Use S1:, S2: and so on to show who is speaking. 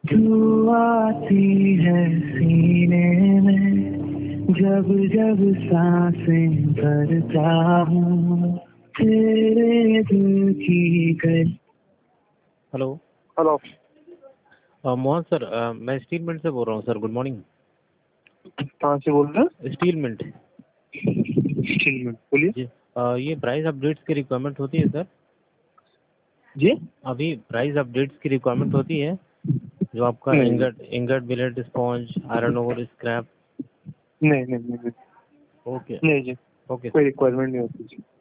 S1: तू आती है सीने में जब जब सांसें भरता हूँ तेरे दिल की गल।
S2: हेलो।
S3: हेलो।
S2: मोहन सर, मैं स्टील मिंट से बोल रहा हूँ सर। Good morning.
S3: कहाँ से बोल रहे हैं?
S2: Steel mint.
S3: स्टील मिंट, बोलिए
S2: जी। ये प्राइस अपडेट्स की रिक्वायरमेंट होती है सर?
S3: जी।
S2: अभी प्राइस अपडेट्स की रिक्वायरमेंट होती है, जो आपका
S3: नहीं
S2: ingot billet sponge iron over scrap.
S3: नहीं नहीं नहीं नहीं
S2: ओके
S3: नहीं जी,
S2: ओके
S3: कोई रिक्वायरमेंट नहीं होती जी।